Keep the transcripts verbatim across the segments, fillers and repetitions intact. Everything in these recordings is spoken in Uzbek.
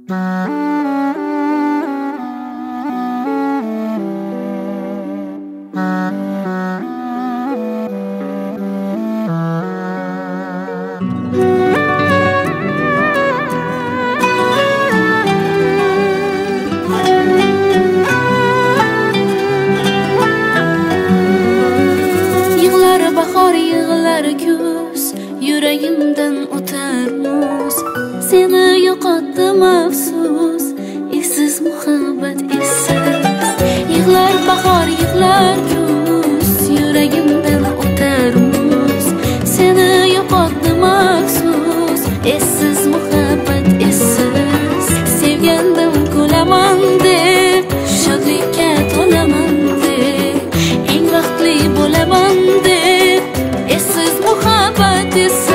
Bahor yig'lar kuz, yuragimdan o'tar muz. Seni yo'qotdim afsus, esiz muhabbat esiz. Yig'lar bahor yig'lar kuz, yuragimdan o'tar muz. Seni yo'qotdim afsus, esiz muhabbat esiz. Sevgandim kulaman deb, shodlikka to'laman deb, eng vaqtli bo'laman deb, esiz muhabbat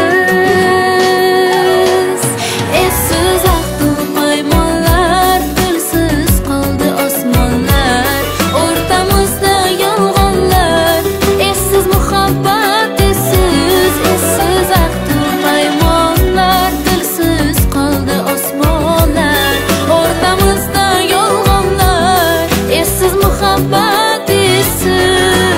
esiz. Esiz ahdu paymonlar, tilsiz qoldi osmonlar, o'rtamizda yolg'onlar, esiz muhabbat esiz. Esiz ahdu paymonlar, tilsiz qoldi osmonlar, o'rtamizda yolg'onlar, esiz muhabbat esiz.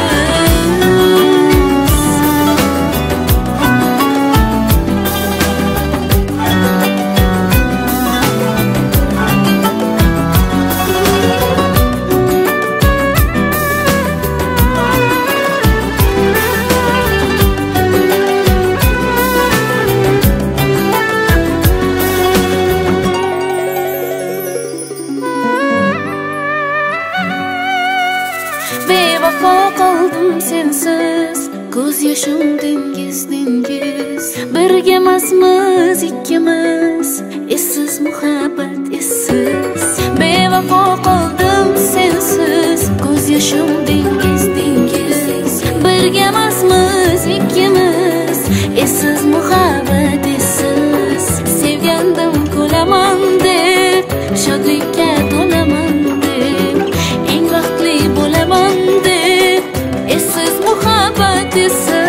Bevafo qoldim sensiz, ko'z yoshim dengiz dengiz. Birga emasmiz ikkimiz, esiz muhabbat esiz. Bevafo qoldim sensiz, ko'z yoshim dengiz dengiz. Birga emasmiz ikkimiz, esiz muhabbat esiz. Sevgandim kulaman deb, shodlikka to'laman deb, eng vaqtli bo'laman deb, esiz muhabbat esiz.